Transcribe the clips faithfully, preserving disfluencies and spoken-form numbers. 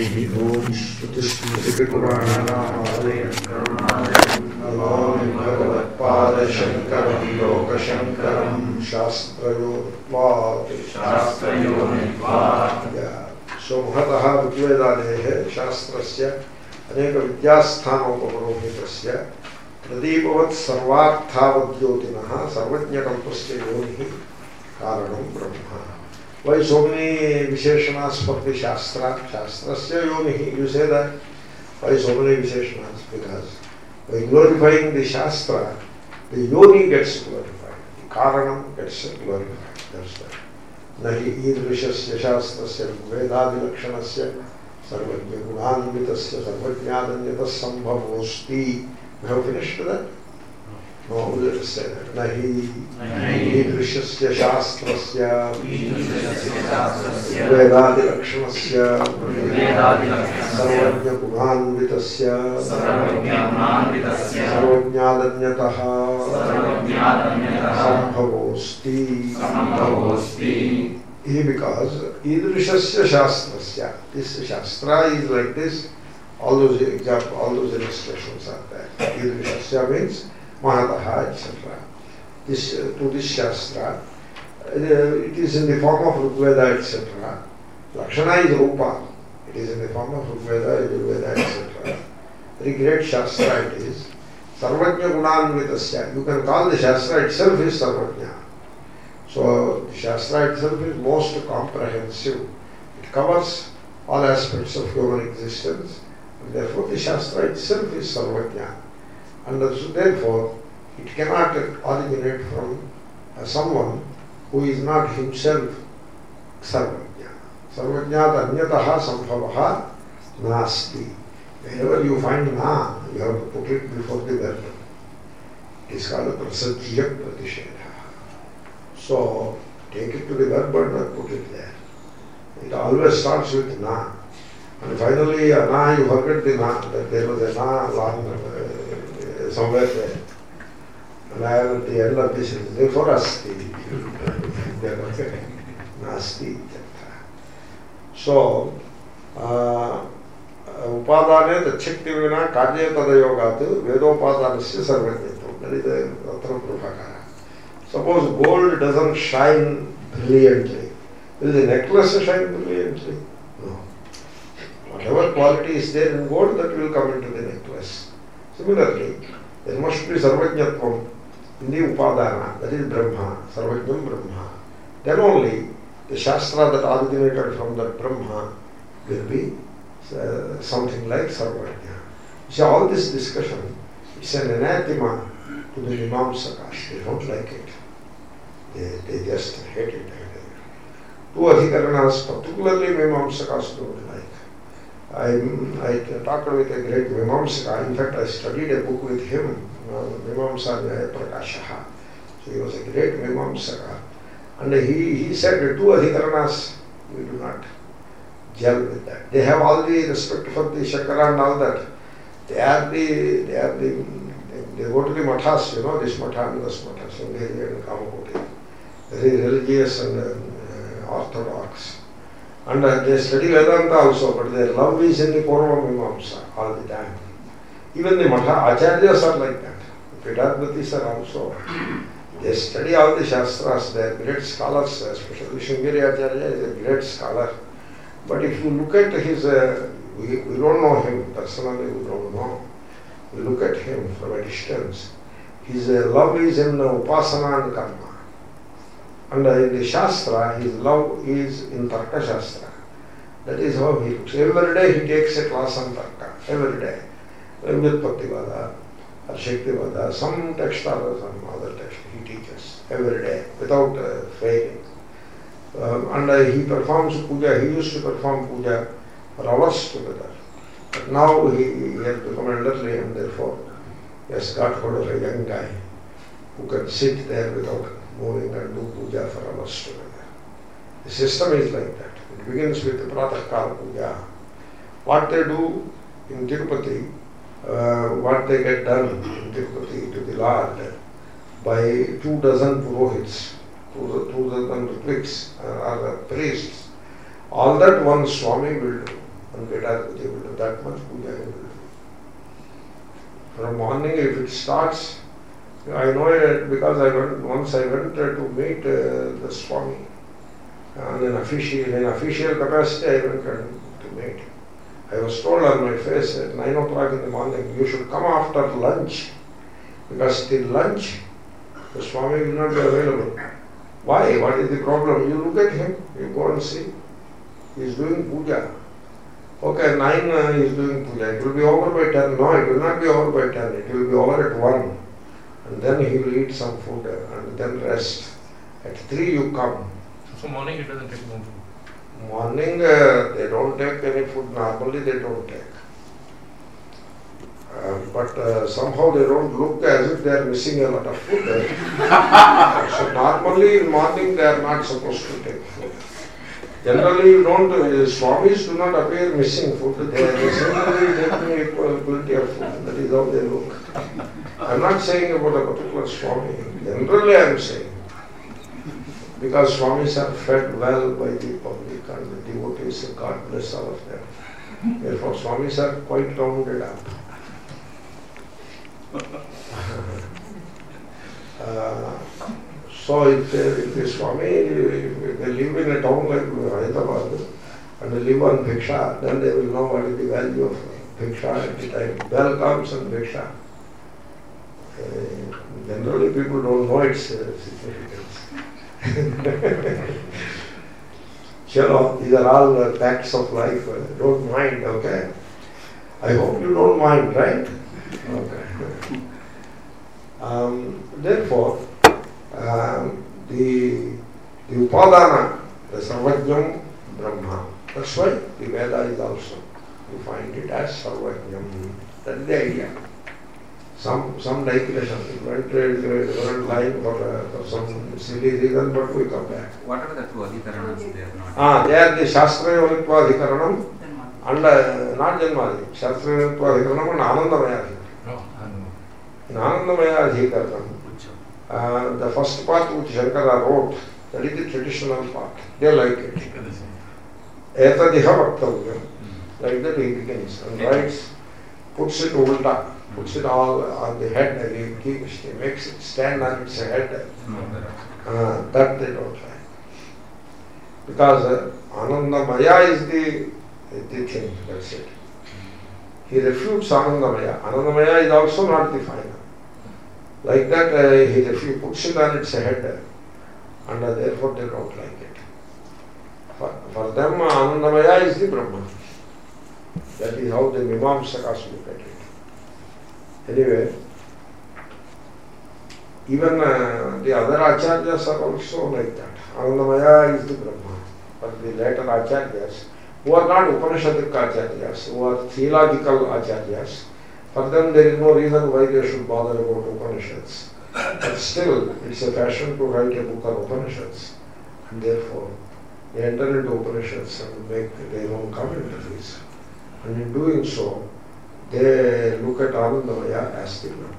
Om Shrutismritipuranam Namaami Bhagavad Shankaram Loka Shankaram Shastrayoritvat Shastrayoritvat. So Mahataha Ritvedadehe Shastrasya Aneka Vidyasthanopavarohitasya Pradipavad Sarvarthavadyotinah Sarvajñakalpasya Yonihi Karanam Brahma. Why so many Visheshanas for the Shastra? Shastrasya Yonihi, you say that. Why so many Visheshanas? Because by glorifying the Shastra, the Yoni gets glorified, the Karanam gets glorified. That's why. Nahi idrishasya shastrasya vedadi lakshanasya sarvajña gunanvitasya sarvajñadanyatas sambhavosti. We have finished that? No, let us say that. Nahi idrishasya shastrasya vedadi lakshanasya sarvajña gunanvitasya sarvajñadanyataha sambhavosti. He because idrishasya shastrasya, this shastra is like this. All those example, all those illustrations are there. Idrishasya means Mahataha, et cetera. This uh, to this shastra, uh, it is in the form of Rigveda, et cetera. Lakshana is Rupa. It is in the form of Rigveda, Yajurveda, et cetera. Very great shastra it is. Sarvajña Gunanvitasya. You can call the shastra itself is Sarvajña. So the shastra itself is most comprehensive. It covers all aspects of human existence. And therefore the shastra itself is Sarvajña. And therefore it cannot originate from uh, someone who is not himself Sarvajña. Sarvajñat anyataha sambhavaha nasti. Wherever you find na, you have to put it before the verb. It is called a prasajya pratishedha. So take it to the verb and put it there. It always starts with na. And finally, uh, na, you forget the na, that there was a na long uh, somewhere there. And I am at the end of this, therefore asti. Nasti. So, uh, Upadane, the Chiktivina, Kajya Tadayogatu, Vedopadanasya Sarvajñatam. That is the Ratra Prabhakara. Suppose gold doesn't shine brilliantly. Will the necklace shine brilliantly? No. Whatever quality is there in gold, that will come into the necklace. Similarly, there must be Sarvajñatvam in the Upadana, that is Brahma, Sarvajñam Brahma. Then only the Shastra that originated from that Brahma will be uh, something like Sarvajña. See, all this discussion is an anathema to the Mimamsakas. They don't like it. They, they just hate it. Two Adhikaranas, particularly Mimamsakas, don't like. I, I talked with a great Mimamsaka. In fact, I studied a book with him, uh, Mimamsa Nyaya Prakashaha. So he was a great Mimamsaka. And he, he said the two Adhikaranas, we do not gel with that. They have all the respect for the Shankara and all that. They are the, they are the, they, they go to the mathas, you know, this matha and this matha, Sangheri and Kamakoti. Very religious and uh, orthodox. And uh, they study Vedanta also, but their love is in the Purva Mimamsa all the time. Even the Matha Acharyas are like that. The Vedadvatis are also. They study all the Shastras, they are great scholars, especially Shringeri Acharya is a great scholar. But if you look at his, uh, we, we don't know him personally, we don't know. We look at him from a distance. His uh, love is in uh, Upasana and Karma. And uh, in the Shastra, his love is in Tarka Shastra. That is how he looks. Every day he takes a class on Tarka. Every day. Vyutpattivada, or Shaktivada, some text or some other text he teaches every day without uh, failing. Um, and uh, he performs puja. He used to perform puja for hours together. But now he, he has become elderly and therefore he has got hold of a young guy who can sit there without moving and do puja for hours together. The system is like that. It begins with the Pratah-kala puja. What they do in Tirupati, uh, what they get done in Tirupati to the Lord by two dozen purohits, two, two dozen ritviks uh, or priests, all that one Swami will do. and get out with you. That much puja he will do. From morning, if it starts, I know it because I went, once I went uh, to meet uh, the Swami. And in official, in official capacity, I went uh, to meet. I was told on my face at nine o'clock in the morning, you should come after lunch, because till lunch, the Swami will not be available. Why? What is the problem? You look at him, you go and see. He is doing puja. Okay, nine uh, he is doing puja. It will be over by ten. No, it will not be over by ten. It will be over at one. And then he will eat some food uh, and then rest. At three you come. So morning he doesn't take more food? Morning uh, they don't take any food. Normally they don't take. Uh, but uh, somehow they don't look as if they are missing a lot of food. So normally in morning they are not supposed to take food. Generally you don't, uh, Swamis do not appear missing food. They are simply taking plenty of food. That is how they look. I am not saying about a particular Swami. Generally I am saying. Because Swamis are fed well by the public and the devotees. God bless all of them. Therefore Swamis are quite rounded up. uh, so if, if the Swami, if they live in a town like Hyderabad and they live on Bhiksha, then they will know what is the value of Bhiksha at the time. Bell comes and Bhiksha. Uh, generally people don't know its uh, significance. Chalo, these are all uh, facts of life. Uh, don't mind, okay? I hope you don't mind, right? Okay. Um, therefore, um, the, the Upadana, the Sarvajnam Brahma, that's why the Veda is also, you find it as Sarvajnam. That is the idea. Some some digression, it went to a different line for, uh, for some silly reason, but we come back. What are the two adhikaranams they are not? Ah, they are the Shastra Yonitva Adhikaranam and uh, not Janmadi. Shastra Yonitva Adhikaranam and Anandamaya Adhikaranam. No, In Anandamaya Adhikaranam, uh, the first part which Shankara wrote, that is the traditional part. They like it. Etadiha Vaktavyam. Like that he begins and writes, puts it ulta. Puts it all on the head, he, keeps, he makes it stand on its head. Uh, that they don't like. Because uh, Anandamaya is the, the thing, that's it. He refutes Anandamaya. Anandamaya is also not the final. Like that, uh, he refutes, puts it on its head, and uh, therefore they don't like it. For, for them, Anandamaya is the Brahman. That is how the Mimamsakas look at it. Anyway, even uh, the other acharyas are also like that. Anandamaya is the Brahma. But the later acharyas, who are not Upanishadic acharyas, who are theological acharyas, for them there is no reason why they should bother about Upanishads. But still, it's a fashion to write a book on Upanishads. And therefore, they enter into Upanishads and make their own commentaries. And in doing so, they look at Anandamaya as the Brahman.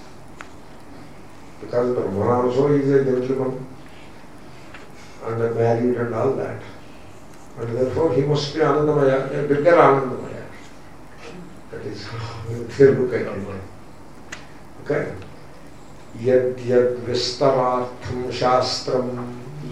Because Brahman also is a gentleman and a married and all that. And therefore he must be Anandamaya, a bigger Anandamaya. That is how they look at it. Okay? Yad yad vistarartham shastram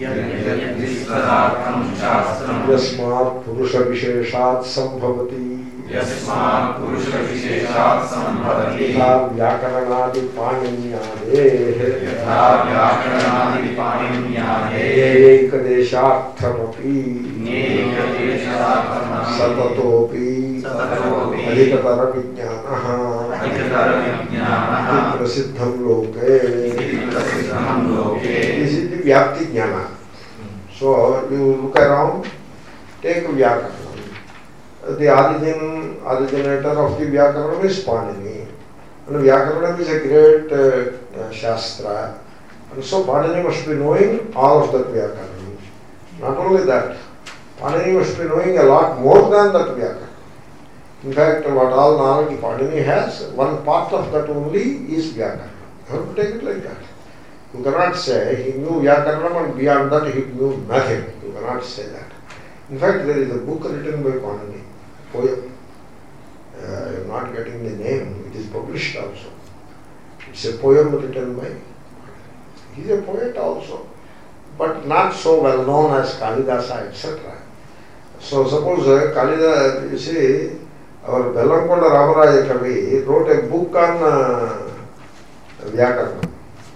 yasmat purusha visheshat sambhavati यस्मात् पुरुष विशेषात् संभवति यथा व्याकरणादि पाणिन्यादेः यथा व्याकरणादि पाणिन्यादेः एकदेशार्थमपि नेकदेशार्थमपि सततोपि सततोपि अधिकतर विज्ञानः अधिकतर विज्ञानः इति प्रसिद्धं लोके. इति प्रसिद्धं लोके. This is the Vyapti Jnana. So you look around, take Vyakaranam. The origin, originator of the Vyakaranam is Panini. And Vyakaranam is a great uh, uh, Shastra. And so Panini must be knowing all of that Vyakaranam. Not only that, Panini must be knowing a lot more than that Vyakaranam. In fact, what all knowledge Panini has, one part of that only is Vyakaranam. You have to take it like that. You cannot say he knew Vyakaranam and beyond that he knew nothing. You cannot say that. In fact, there is a book written by Panini. poem. Uh, I am not getting the name. It is published also. It's a poem written by. He is a poet also, but not so well known as Kalidasa, et cetera. So suppose uh, Kalidasa, you see, our Bellankonda Ramaraya Kavi wrote a book on uh, Vyakarna.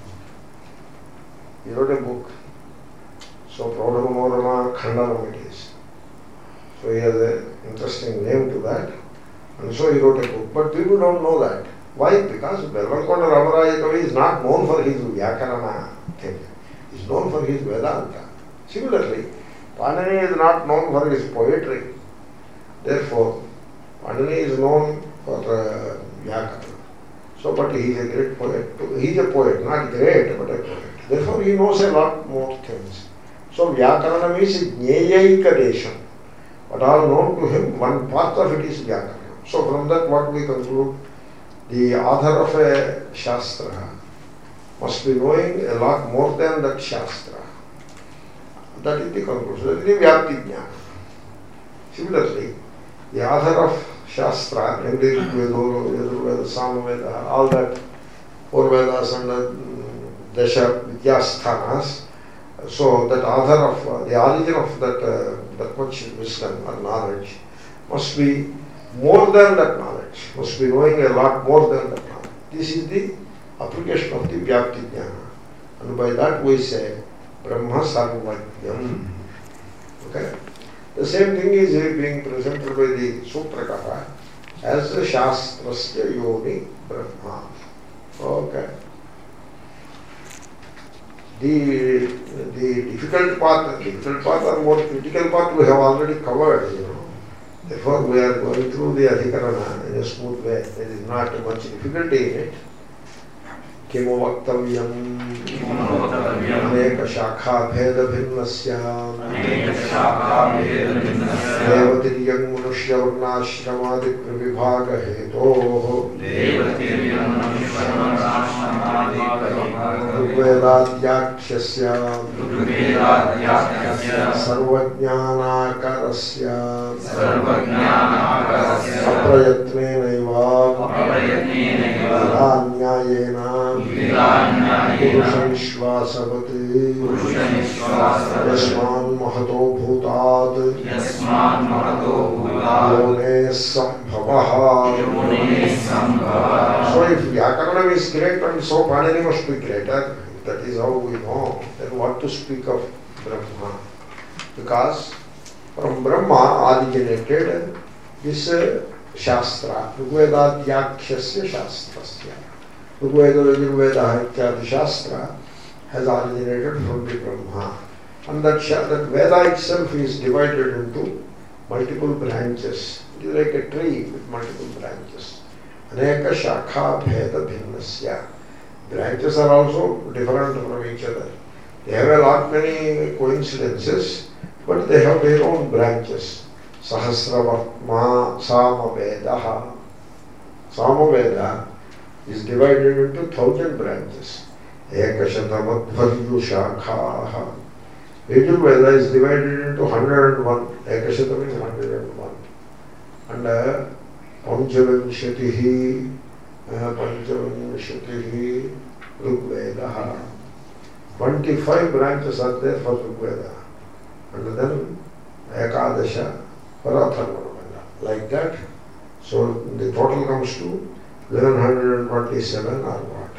He wrote a book. So Pradhamamodama Khandanam it is. So he has an interesting name to that. And so he wrote a book. But people don't know that. Why? Because Bellankonda Ramaraya Kavi is not known for his Vyakarana thing. He is known for his Vedanta. Similarly, Panini is not known for his poetry. Therefore, Panini is known for uh, Vyakarana. So, but he is a great poet. He is a poet, not great, but a poet. Therefore, he knows a lot more things. So, Vyakarana means Jneyayika Desham. What all known to him, one part of it is Vyakarana. So, from that, what we conclude, the author of a Shastra must be knowing a lot more than that Shastra. That is the conclusion. That is the Vyapti Jnana. Similarly, the author of Shastra, namely Rigveda, Yajurveda, Samaveda, all that, four Vedas and the Dasha Vidyasthanas, so that author of, uh, the origin of that, uh, that much wisdom or knowledge must be more than that knowledge, must be knowing a lot more than that knowledge. This is the application of the Vyapti Jnana. And by that we say, Brahma Sarvajnam. Okay? The same thing is being presented by the Sutrakara as the Shastrasya Yoni Brahma. Okay. The, the difficult part, the difficult part or more critical part we have already covered, you know. Therefore we are going through the Adhikarana in a smooth way. There is not much difficulty in it. Kimu Vaktavyam Aneka Shakha Bheda Bhinnasya Devatiriyam Manushya Varnashramadi Pravibhaga Hetoh Rigvedadhyakshasya Sarvajnanakarasya Aprayatmenaiva Viranyayena Purushaniśvasavati Yasman Mahato Bhutad Yone Sambhavaha. So if Vyakaranam is great and so Panini must be greater, that is how we know, then what to speak of Brahma? Because from Brahma originated this uh, Shastra, Rigvedadhyakshasya Shastrasya. Rigveda, Yajurveda, Ityadi Shastra has originated from the Brahma. And that, that Veda itself is divided into multiple branches. It is like a tree with multiple branches. Aneka Shakha Bheda Bhinnasya. Branches are also different from each other. They have a lot many coincidences, but they have their own branches. Sahasravartma Samavedaha. Samaveda is divided into thousand branches. Ekashatamadvaryu Shakhaha. Yajurveda is divided into one hundred and one. Ekashatam is one hundred and one. And uh, Panchavinshatihi Panchavinshatihi Rigvedaha. twenty-five branches are there for Rigveda. And then Ekadasha for Atharvaveda. Like that. So the total comes to eleven twenty-seven or what.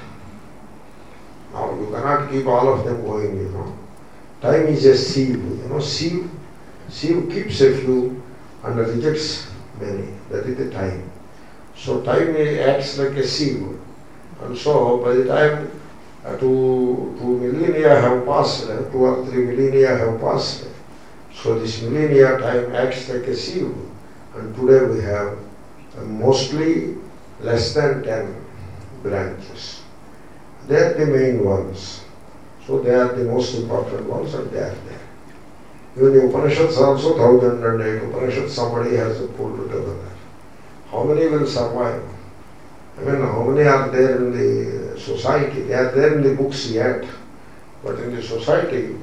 Now you cannot keep all of them going, you know. Time is a sieve, you know, sieve. Sieve keeps a few and rejects many. That is the time. So time acts like a sieve. And so by the time uh, two, two millennia have passed, uh, two or three millennia have passed, so this millennia time acts like a sieve. And today we have uh, mostly less than ten branches. They are the main ones. So they are the most important ones and they are there. Even the Upanishads are also thousand and eight Upanishads somebody has pulled together. How many will survive? I mean, how many are there in the society? They are there in the books yet. But in the society,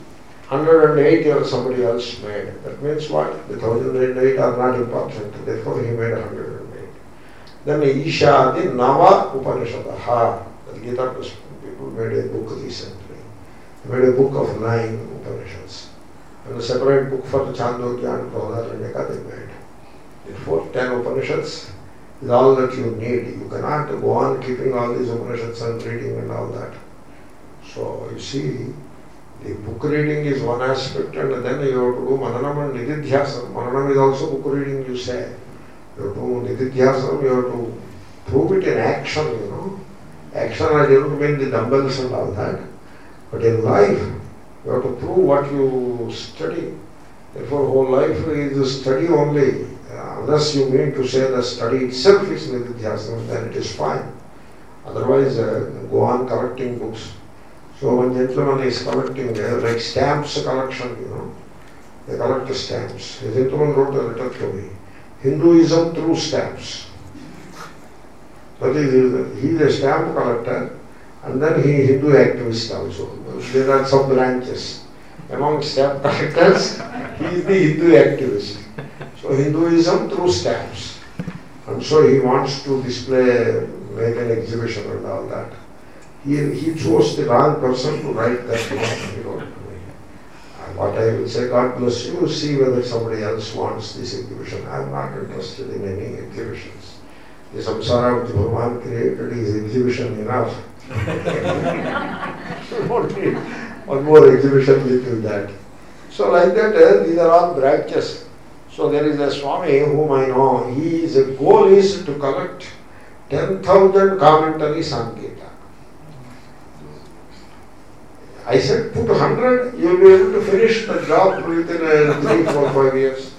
one hundred eight somebody else made. That means what? The one thousand eight are not important. Therefore he made one hundred eight. Then Ishadi Nava Upanishadaha. The Gita people made a book recently. They made a book of nine Upanishads. And a separate book for the Chandogya and Prahadaranyaka they made. Therefore ten Upanishads is all that you need. You cannot go on keeping all these Upanishads and reading and all that. So you see, the book reading is one aspect, and then you have to do Mananam and Nididhyasana. Mananam is also book reading, you say. You have to do Nididhyasana, you have to prove it in action, you know. Action, I don't mean the dumbbells and all that. But in life, you have to prove what you study. Therefore, whole life is study only. Uh, unless you mean to say the study itself is Nididhyasana, then it is fine. Otherwise, uh, go on collecting books. So one gentleman is collecting, uh, like stamps collection, you know. They collect the stamps. A gentleman wrote a letter to me. Hinduism through stamps. But he is, he is a stamp collector, and then he is Hindu activist also. There are some branches. Among stamp collectors, he is the Hindu activist. So Hinduism through stamps. And so he wants to display, make an exhibition and all that. He, he chose the wrong person to write that book. He wrote to me. And what I will say, God bless you, see whether somebody else wants this exhibition. I am not interested in any exhibitions. The samsara which Bhagavan created is exhibition enough. One more exhibition with that. So like that, uh, these are all branches. So there is a Swami whom I know. His goal is to collect ten thousand commentaries on Gita. I said, put one hundred, you will be able to finish the job within uh, three, four, five years.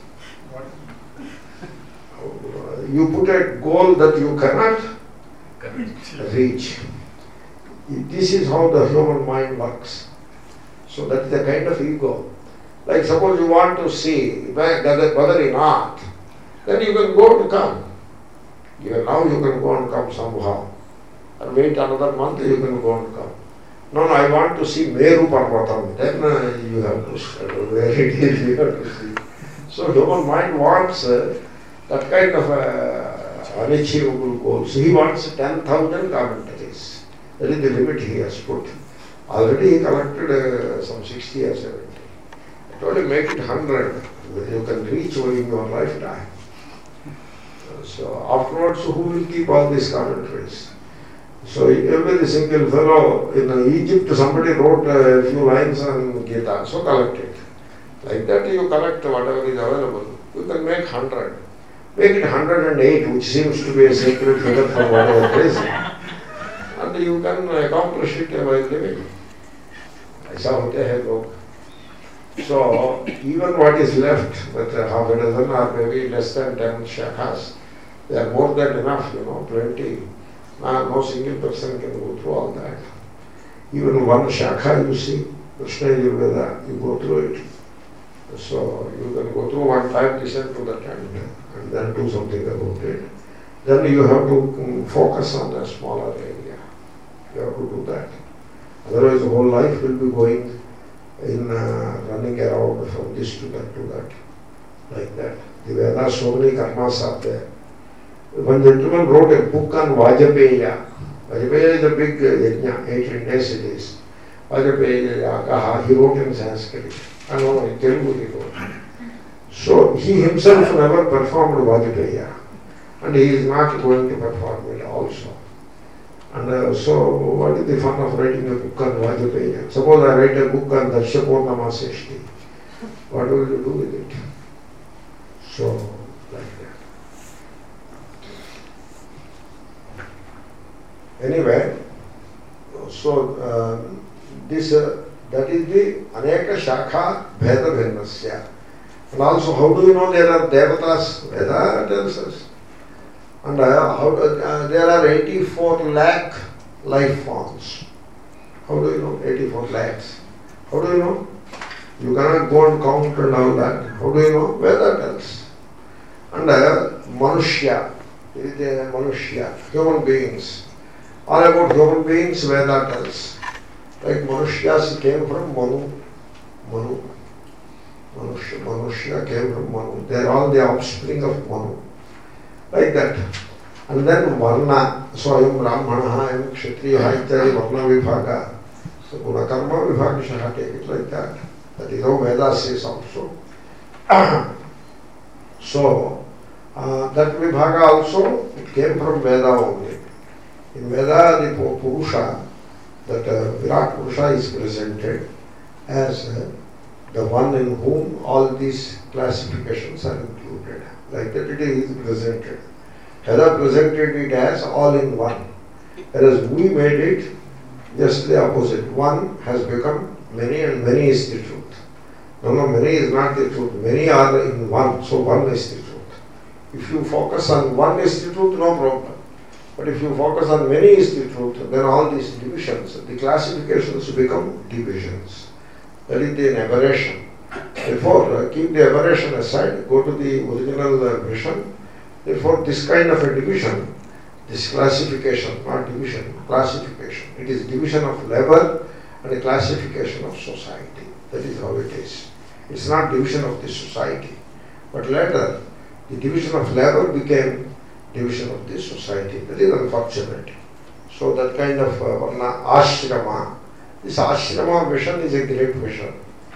You put a goal that you cannot reach. This is how the human mind works. So that is the kind of ego. Like suppose you want to see Badrinath, then you can go to come. Even now you can go and come somehow. And wait another month, you can go and come. No, no, I want to see Meru Parvatam. Then uh, you have to study where it is, you have to see. So human mind wants uh, that kind of uh, unachievable goals. He wants ten thousand commentaries. That is the limit he has put. Already he collected uh, some sixty or seventy. I told him, make it one hundred. You can reach in your lifetime. So afterwards, who will keep all these commentaries? So every single fellow in Egypt, somebody wrote a few lines on Gita, so collect it. Like that you collect whatever is available. You can make one hundred. Make it one hundred eight, which seems to be a sacred figure for whatever reason. And you can accomplish it by living. Aisa hote hai log. So even what is left, that half a dozen or maybe less than ten shakhas, they are more than enough, you know, plenty. No, no single person can go through all that. Even one shakha you see, Krishna Yurveda, you go through it. So you can go through one time, listen to that and, and then do something about it. Then you have to focus on a smaller area. You have to do that. Otherwise the whole life will be going in uh, running around from this to that to that. Like that. The Vedas, so many karmas are there. One gentleman wrote a book on Vajapaya. Vajapaya is a big yajna, eighteen days it is. Vajapaya Yagaha, he wrote in Sanskrit. I know in Telugu he wrote. So he himself never performed Vajapaya. And he is not going to perform it also. And uh, so what is the fun of writing a book on Vajapaya? Suppose I write a book on Darshapurnama Seshti. What will you do with it? So, like that. Anyway, so uh, this uh, that is the Aneka Shakha Bheda Bhinnasya. And also, how do you know there are Devatas? Veda tells us. And uh, how do, uh, there are eighty-four lakh life forms. How do you know? eighty-four lakhs. How do you know? You cannot go and count and all that. How do you know? Veda tells. And uh, Manushya, is the Manushya, human beings. All about human beings, Veda tells. Like Manushyas came from Manu. Manu. Manushya, Manushya came from Manu. They are all the offspring of Manu. Like that. And then Varna. So I am Brahmana, I am Kshatriya, Ityadi Varna Vibhaga. So Gunakarma Vibhagishaha, take it like that. That is how Veda says also. So uh, that Vibhaga also, it came from Veda only. In Veda, the Purusha, that uh, Virat Purusha is presented as uh, the one in whom all these classifications are included. Like that it is presented. Veda presented it as all in one. Whereas we made it just the opposite. One has become many and many is the truth. No, no, many is not the truth. Many are in one, so one is the truth. If you focus on one is the truth, no problem. But if you focus on many is the truth, then all these divisions, the classifications become divisions. That is the aberration. Therefore, uh, keep the aberration aside, go to the original uh, vision. Therefore, this kind of a division, this classification, not division, classification. It is division of labor and a classification of society. That is how it is. It's not division of the society. But later, the division of labor became division of the society. That is unfortunate. So that kind of uh, varna ashrama, this ashrama vision is a great vision.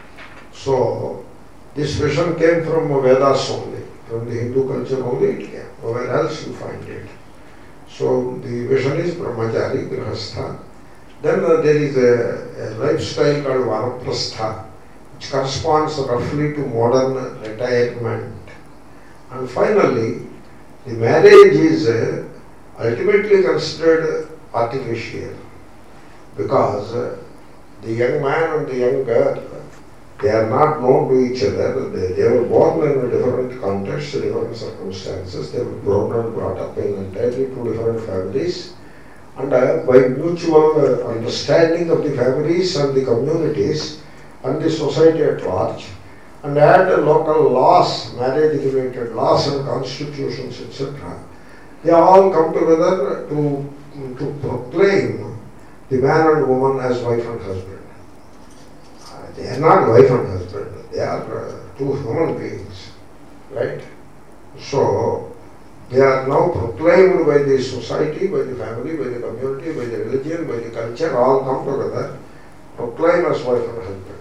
So this vision came from Vedas only, from the Hindu culture only it came. Nowhere else you find it. So the vision is brahmachari, grihastha. Then uh, there is a, a lifestyle called vanaprastha, which corresponds roughly to modern retirement. And finally, the marriage is uh, ultimately considered artificial, because uh, the young man and the young girl, they are not known to each other. They, they were born in a different context, different circumstances. They were born and brought up in entirely two different families. And uh, by mutual uh, understanding of the families and the communities and the society at large, and add local laws, marriage-related laws and constitutions, et cetera, they all come together to, to proclaim the man and woman as wife and husband. Uh, they are not wife and husband, they are uh, two human beings, right? So, they are now proclaimed by the society, by the family, by the community, by the religion, by the culture, all come together, proclaim as wife and husband.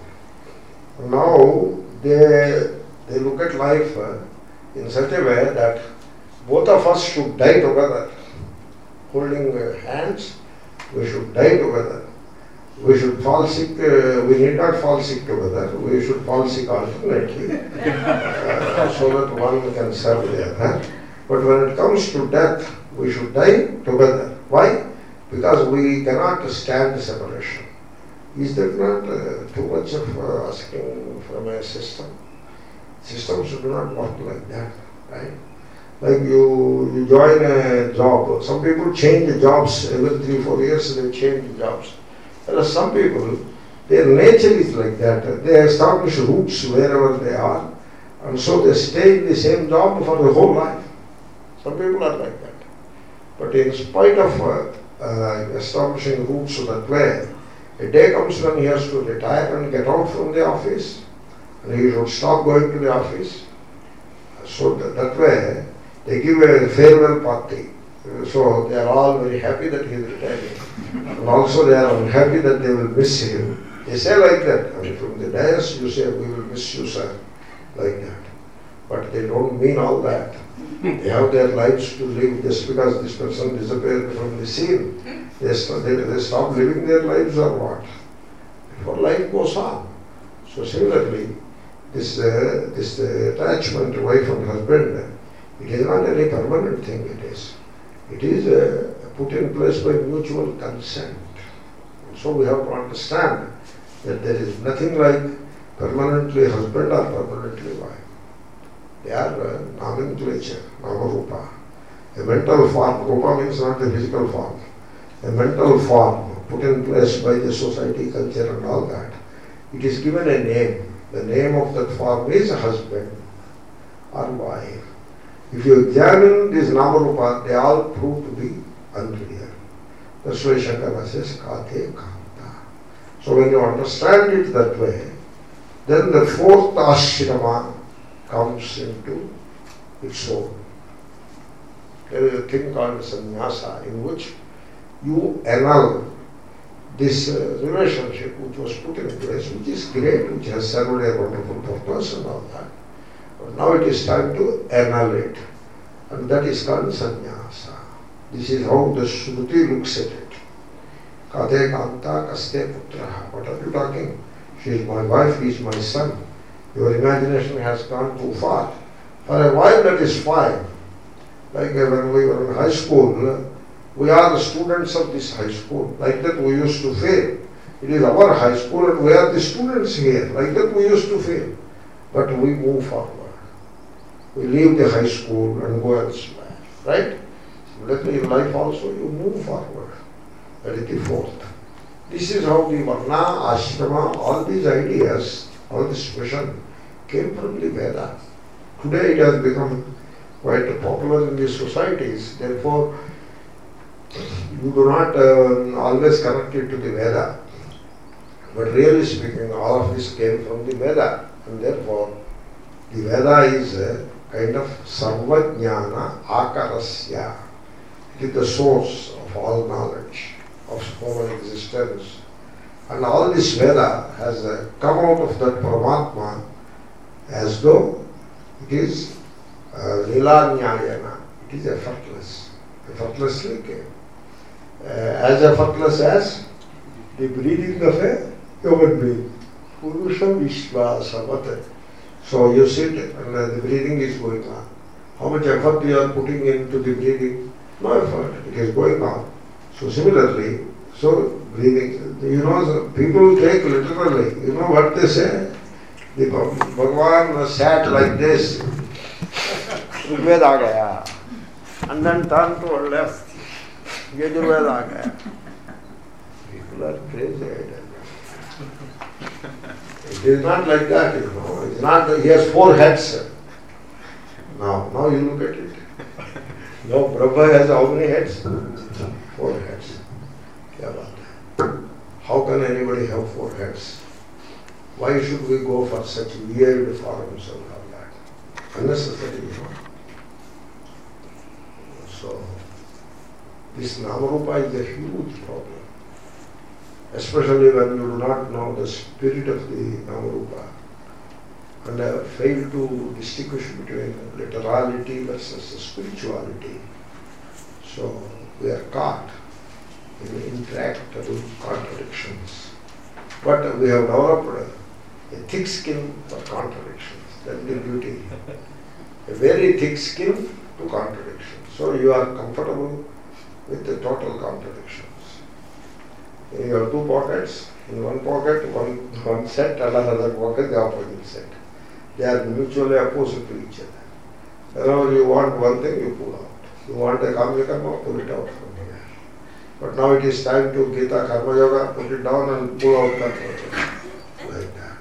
Now, they, they look at life uh, in such a way that both of us should die together, holding uh, hands, we should die together. We should fall sick, uh, we need not fall sick together, we should fall sick alternately, uh, so that one can serve the other. But when it comes to death, we should die together. Why? Because we cannot stand separation. Is that not uh, too much of uh, asking from a system? Systems do not work like that, right? Like you, you join a job. Some people change the jobs every three, four years, they change the jobs. There are some people, their nature is like that. They establish roots wherever they are, and so they stay in the same job for the whole life. Some people are like that. But in spite of uh, uh, establishing roots that way, a day comes when he has to retire and get out from the office, and he should stop going to the office. So that, that way, they give a farewell party. So they are all very happy that he is retiring. And also they are unhappy that they will miss him. They say like that. I mean, from the dais you say, we will miss you, sir. Like that. But they don't mean all that. They have their lives to live just because this person disappeared from the scene. They, st they, they stop living their lives or what? For life goes on. So similarly, this, uh, this uh, attachment to wife and husband, it is not any permanent thing it is. It is uh, put in place by mutual consent. And so we have to understand that there is nothing like permanently husband or permanently wife. They are uh, nomenclature, nama-rupa. A mental form, rupa means not the physical form. A mental form put in place by the society, culture and all that. It is given a name. The name of that form is husband or wife. If you examine this nama-rupa, they all prove to be unreal. That's why Shankara says, kate kanta. So when you understand it that way, Then the fourth ashrama comes into its own. There is a thing called sannyasa, in which you annul this uh, relationship which was put in place, which is great, which has served a wonderful purpose and all that. But now it is time to annul it. And that is called sannyasa. This is how the Shruti looks at it. Kate kanta kaste putraha. What are you talking? She is my wife, he is my son. Your imagination has gone too far. For a while that is fine. Like uh, when we were in high school, uh, we are the students of this high school. Like that we used to feel. It is our high school and we are the students here. Like that we used to feel. But we move forward. We leave the high school and go elsewhere. Right? Similarly in life also you move forward. That is the fourth. This is how the Varna, Ashrama, all these ideas, all this vision came from the Veda. Today it has become quite popular in these societies. Therefore, you do not uh, always connect it to the Veda. But really speaking, all of this came from the Veda. And therefore, the Veda is a kind of sarvajnana akarasya. It is the source of all knowledge of human existence. And all this Veda has uh, come out of that Paramatma as though it is uh, lila nyayana. It is effortless. Effortlessly came. Uh, as effortless as the breathing of a human being. Purusha Vishvasavat. So you sit and uh, the breathing is going on. How much effort you are putting into the breathing? No effort. It is going on. So similarly, so breathing, you know, people take literally, you know what they say? The Bhagavan sat like this. Rigveda aa gaya. And then turned to our left. Yajurveda aa gaya. People are crazy, I tell you. It is not like that, you know. It's not that he has four heads. Now, now you look at it. No, Brahma has how many heads? Four heads. Kya baat hai? How can anybody have four heads? Why should we go for such weird forms and all that? Unnecessary, you know. So, this Namarupa is a huge problem. Especially when you do not know the spirit of the Namarupa and uh, fail to distinguish between literality versus spirituality. So we are caught in intractable contradictions. But we have developed a thick skin for contradictions. That is the beauty. A very thick skin to contradictions. So you are comfortable with the total contradictions. In your two pockets, in one pocket, one, one set, and another pocket, the opposite set. They are mutually opposite to each other. Whenever you want one thing, you pull out. You want a Kamya Karma, pull it out from here. But now it is time to Gita Karma Yoga, put it down and pull out that one. Like that.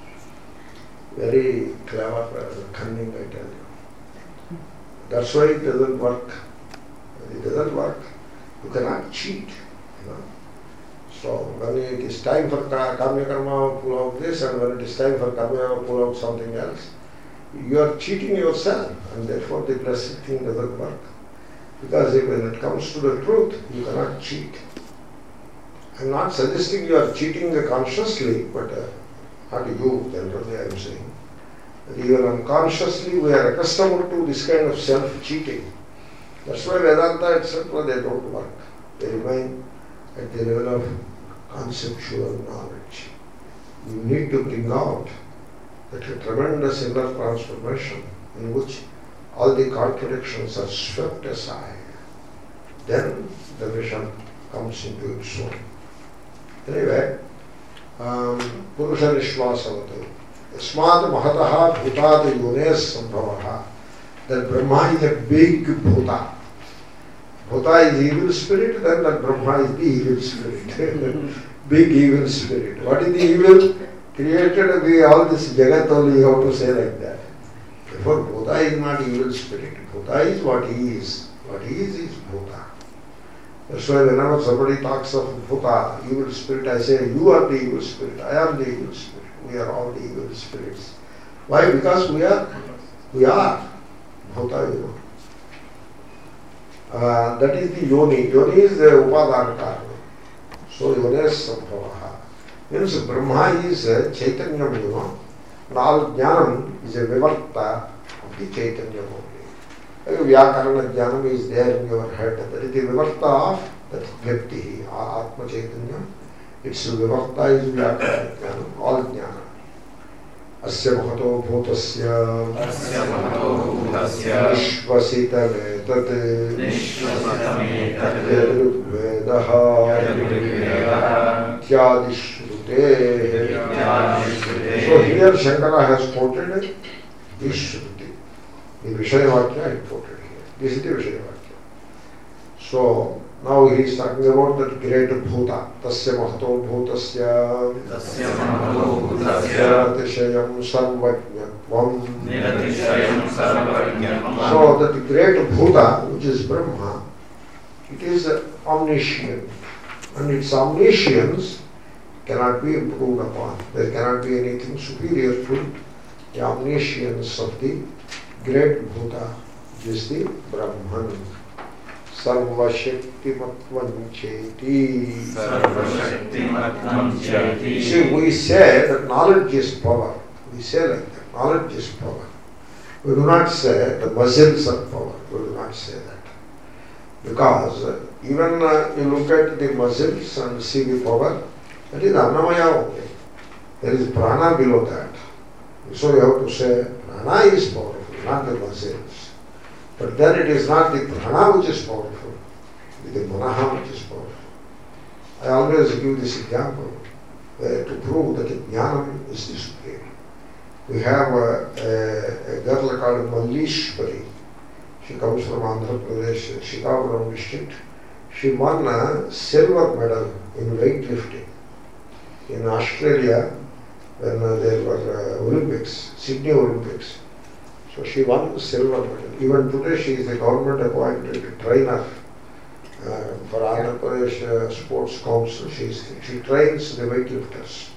Very clever, cunning, I tell you. That's why it doesn't work. It doesn't work. You cannot cheat, you know. So when it is time for Kamya Karma, pull out this, and when it is time for Kamya, pull out something else. You are cheating yourself, and therefore the blessed thing doesn't work. Because if when it comes to the truth, you cannot cheat. I am not suggesting you are cheating consciously, but uh, not you, generally I am saying. That even unconsciously we are accustomed to this kind of self-cheating. That's why Vedanta, et cetera, they don't work. They remain at the level of conceptual knowledge. You need to bring out that a tremendous inner transformation in which all the contradictions are swept aside. Then the vision comes into its own. Anyway, um, Purusha Nishvasavatu. Yasmat Mahataha Bhutat Yunes Sambhavaha. That Brahma is a big Bhuta. Bhuta is evil spirit, then that Brahma is the evil spirit. Big evil spirit. What is the evil? Created the, all this Jagat only, you have to say like that. Therefore, Bhuta is not evil spirit. Bhuta is what he is. What he is is Bhuta. That's why whenever somebody talks of bhuta, evil spirit, I say, you are the evil spirit, I am the evil spirit. We are all the evil spirits. Why? Because we are, we are bhuta, you know. Uh, that is the yoni. Yoni is the upadana karana. So yones sambhavaha. Means Brahma is a chaitanya, you know. And all jnanam is a vivarta of the chaitanya only. Vyakarana jnanam is there in your head. That is the vivarta of that vyakti, atma chaitanya. Its vivarta is vyakarana jnanam, all jnana. Asya bhagato bhutasya Asya bhagato bhutasya nishvasita vetat nishvasita vetat yadrugvedaha yadrugvedaha ityadishrute. ityadishrute. So here Shankara has quoted Ishruti. The Vishayavakya he quoted here. This is the Vishayavakya. So now he is talking about that great bhuta. Tasya mahato bhutasya Tasya bhagato bhutasya niratishyam sarvajñatvam. niratishyam sarvajñatvam. So that great bhuta, which is Brahma, it is omniscient. And its omniscience cannot be improved upon. There cannot be anything superior to the omniscience of the great bhuta, which is the Brahman. Sarvashaktimatvam cheti. Sarvashaktimatvam cheti. See, we say that knowledge is power. We say like that. Knowledge is power. We do not say the muscles are power. We do not say that. Because uh, even uh, you look at the muscles and see the power, that is Annamaya only. There is prana below that. So you have to say prana is powerful, not the muscles. But then it is not the prana which is powerful, it is the manaha which is powerful. I always give this example uh, to prove that jnanam is the supreme. We have a, a, a girl called Mallishwari. She comes from Andhra Pradesh, Shikapuram district. She won a silver medal in weightlifting in Australia when uh, there were uh, Olympics, Sydney Olympics. So she won the silver medal. Even today she is a government appointed trainer uh, for Andhra Pradesh uh, Sports Council. She, is, she trains the weightlifters.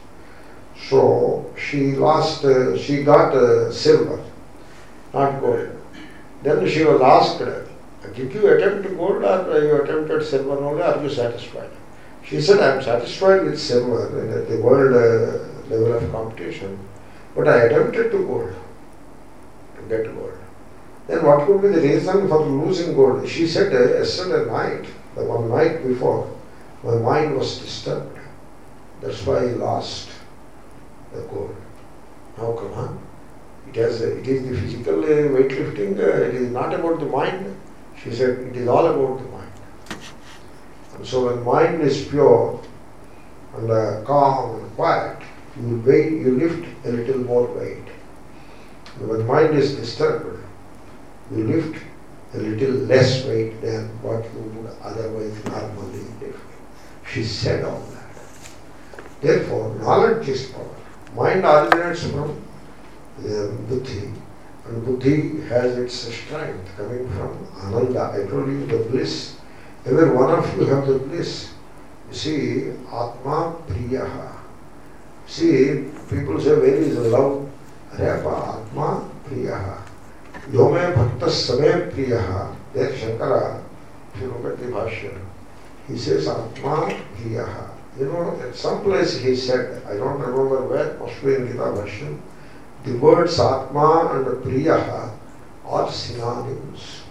So she lost, uh, she got uh, silver, not gold. Then she was asked, did you attempt gold or you attempted silver only? Are you satisfied? She said, I am satisfied with silver at the world uh, level of competition, but I attempted to gold, to get gold. Then what could be the reason for losing gold? She said, uh, yesterday night, the one night before, my mind was disturbed. That's why I lost the gold. How come on? It, has, it is the physical uh, weightlifting, uh, it is not about the mind. She said, it is all about the mind. And so when mind is pure and uh, calm and quiet, you weight, you lift a little more weight. And when mind is disturbed, you lift a little less weight than what you would otherwise normally lift. She said all that. Therefore, knowledge is power. Mind originates from the buddhi, and buddhi has its strength coming from ananda. I told you the bliss. Every one of you have the bliss. You see, atma priyaha. See, people say, where is love? Areyappa, atma priyaha. Yome bhaktas same priyaha. There Shankara, if you look at the bhashya, he says atma priyaha. You know, at some place he said, I don't remember where, must be in Gita Bhashya, the words Atma and Priyaha are synonyms.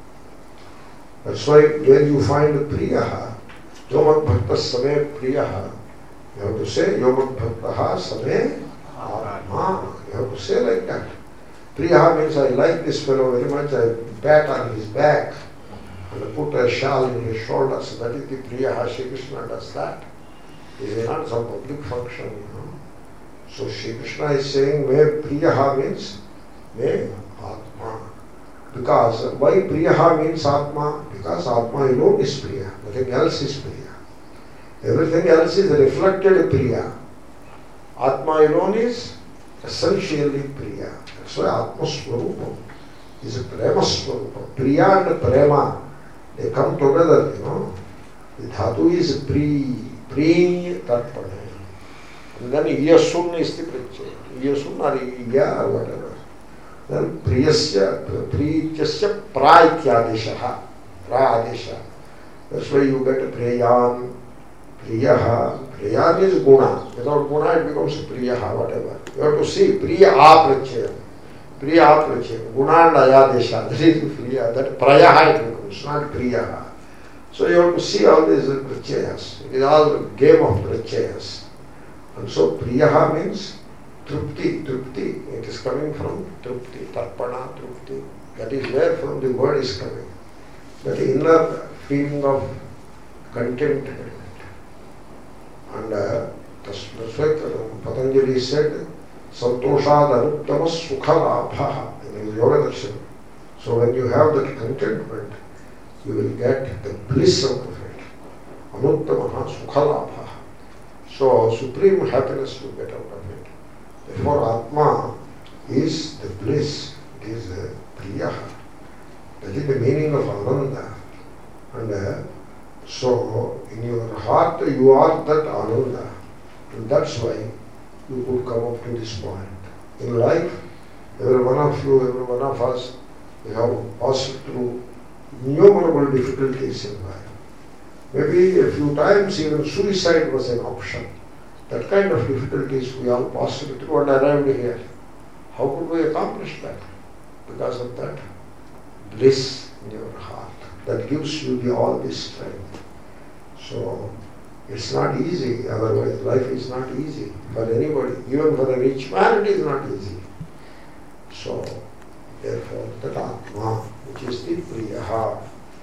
That's why when you find Priyaha, Yomat Bhakta Same Priyaha, you have to say Yomat Bhaktaha Same Atma. You have to say like that. Priyaha means I like this fellow very much, I pat on his back and I put a shawl in his shoulders. That is the Priyaha. Shri Krishna does that. It is not some public function, you know. So Shri Krishna is saying, me Priyaha means me Atma. Because why Priyaha means Atma? Because Atma alone is Priya. Nothing else is Priya. Everything else is reflected Priya. Atma alone is essentially Priya. That's why Atma Swarupam is a Prema Swarupam. Priya and Prema, they come together, you know. The dhatu is pri, pri tarpana. And then iyasun is the pratyaya. Iyasun or iya or whatever. Then priyasya, prityasya pra ityadeshaha. Pra adesha. That's why you get priyan, priyaha. Priyan is guna. Without guna it becomes priyaha, whatever. You have to see priya apratyaya. Priya apratyaya. Guna and ayadesha. That is priya. That prayaha it becomes, not priyaha. So you have to see all these pratyayas. It is all a game of pratyayas. And so priyaha means trupti, trupti. It is coming from trupti, tarpana, trupti. That is where from the word is coming. That inner feeling of contentment. And uh, that's why Patanjali said, Santoshad Anuttama Sukha Labha in his Yoga Darshan. So when you have that contentment, you will get the bliss out of it. Anuttama Sukha Labha. So supreme happiness you get out of it. Therefore Atma is the bliss. It is uh, Priyaha. That is the meaning of Ananda. And uh, so in your heart you are that Ananda. And that's why you could come up to this point. In life, every one of you, every one of us, we have passed through innumerable difficulties in life. Maybe a few times even suicide was an option. That kind of difficulties we all passed through and arrived here. How could we accomplish that? Because of that bliss in your heart that gives you the, all this strength. So it's not easy, otherwise life is not easy for anybody. Even for a rich man it is not easy. So therefore that Atma, which is the Priyaha.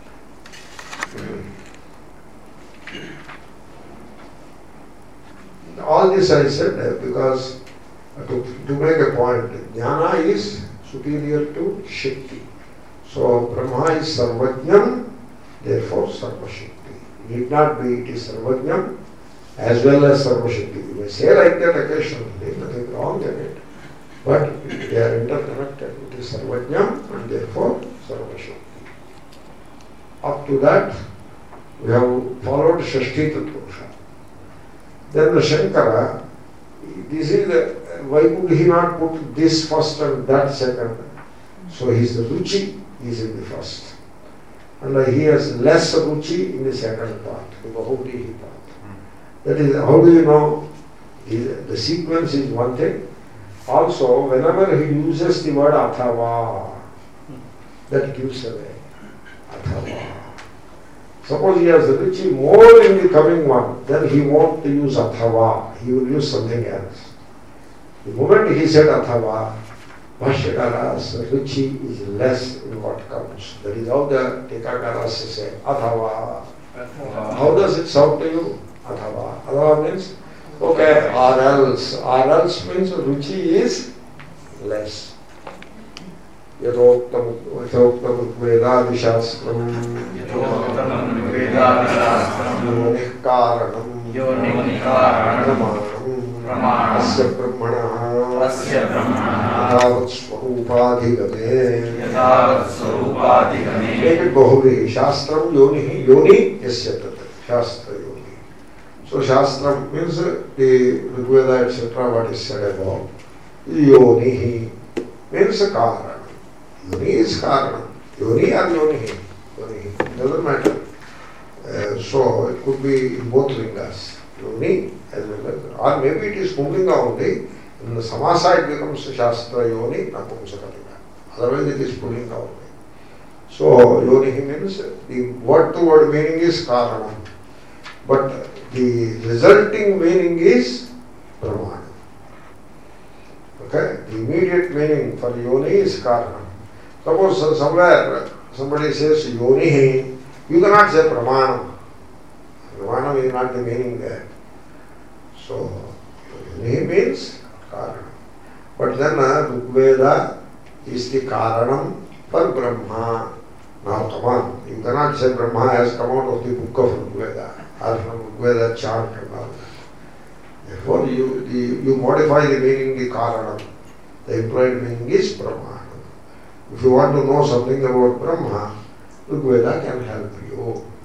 All this I said because to, to make a point, Jnana is superior to Shakti. So Brahma is Sarvajnam, therefore Sarvashakti. It need not be it is Sarvajnam as well as Sarvashakti. You may say like that occasionally, nothing wrong in it. But they are interconnected. It is Sarvajnam and therefore Sarvashakti. Up to that, we have followed Shashti Tattva. Then the Shankara, this is the, why would he not put this first and that second? So his Ruchi is in the first. And uh, he has less Ruchi in the second part, the Bahuvrihi part. That is, how do you know? His, the sequence is one thing. Also, whenever he uses the word Athava, that gives away. Athava. Suppose he has Ruchi more in the coming one, then he won't use Athava, he will use something else. The moment he said Athava, Bhashyakara's Ruchi is less in what comes. That is how the Tikakaras say, Athava. How does it sound to you? Athava. Athava means, okay, or else. Or else means Ruchi is less. Yatoktam Vedadishastram Yonih Karanam Pramanam Asya Brahmana Yathavat Swarupadhigame. Make it Bahuvrihi. Shastram Yoni. Yoni Yasya Tat. Shastra Yoni. So Shastram means the Rigveda et cetera what is said about. Yoni means a Karan. Yoni is Karanam. Yoni or Yoni. Yoni. Doesn't matter. Uh, so it could be in both lingas. Yoni as well as, or maybe it is Pumlinga only. In the Samasa it becomes Shastra Yoni, Napumsakalinga. Otherwise it is Pumlinga only. So Yoni means the word to word meaning is Karanam. But the resulting meaning is Brahman. Okay? The immediate meaning for Yoni is Karanam. Suppose somewhere somebody says Yoni, you cannot say Pramanam. Pramanam is not the meaning there. So, Yoni means Karanam. But then uh, Rigveda is the Karanam for Brahma. Now come on, you cannot say Brahma has come out of the book of Rigveda or from Rigveda chant and all that. Therefore, you, the, you modify the meaning, the Karanam. The implied meaning is Brahma. If you want to know something about Brahma, Rigveda can help you.